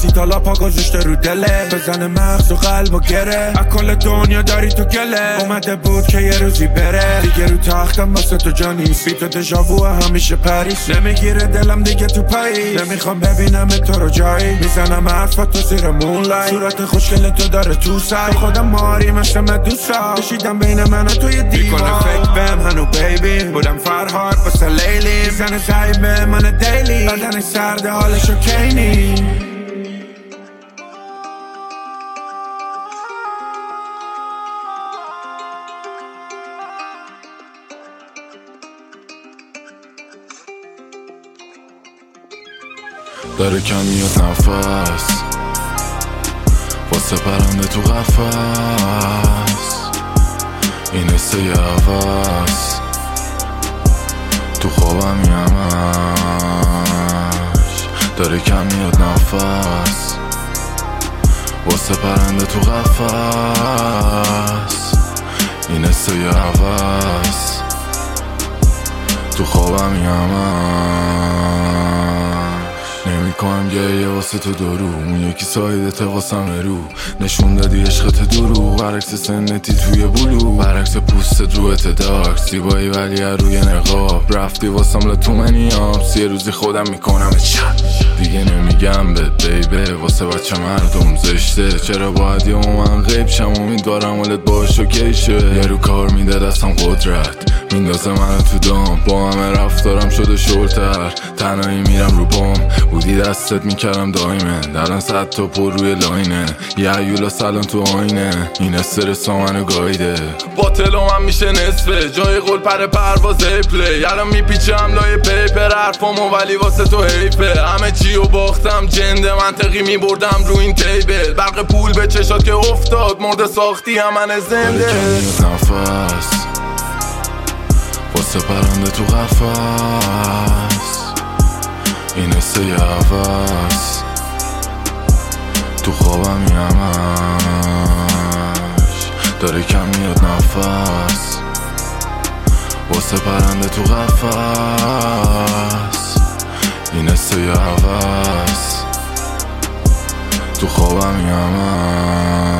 تالا پا گذاشته رو دله، بزنه مغز و قلب و گره. اکل دنیا داری تو گله، اومده بود که یه روزی بره. دیگه رو تختم واسه تو جانیست، بی تو دژاوو همیشه پریس. نمیگیره دلم دیگه تو پاییز، نمیخوام ببینم تو رو جایی. میزنم حرفات تو زیر مونلایت، صورت خوشگل تو داره تو سر. خودم ماری مثل مدوسا، کشیدم بین من و توی دیوار. میکنه فکر بهم هنو بیبی، بودم فرهاد واسه لیلی. میزنه زعیب به من دیلی، بدن سرده حالشو کینی. داره کم میاد نفس واسه پرنده تو قفس. این حسه یه عوض تو خوابم یمش. داره کم میاد نفس واسه پرنده تو قفس. این حسه یه عوض تو خوابم یمش. نمیکنم گریه واسه تو درو، اون یکی سایدته واسم رو. نشون دادی عشقت دروغ، برعکس سنتی توی بلو، برعکس پوستت روحت دارک. زیبایی ولی روی نقاب، رفتی واسم لطومنی آبس. یه روزی خودم میکنم چپ دیگه نمیگم بهت بیبه، واسه بچه مردم زشته. چرا باید یه من غیب شم، امیدوارم ولت باش اوکی شه. یه رو کار میده دستم قدرت، میندازه منو تو دام. با همه رفتارم شده شلتر، تنهایی میرم رو بام. بودی دستت میکردم دایمه، درن 100 تا پر روی لاینه. یه عیولا سلام تو آینه، این استرس ها منو گایده. باطل من میشه نصفه، جای قول پر پروازه پلی. الان میپیچم لای پیپر حرفامو ولی واسه تو حیفه. همه چیو باختم جنده منطقی میبردم رو این تیبل. برق پول به چشات که افتاد، مرده ساختی هم من زنده. نفس واسه پرنده تو قفس. این حسه یه عوض تو خوابم یمش. داره کم میاد نفس واسه پرنده تو قفس. این حسه یه عوض تو خوابم یمش.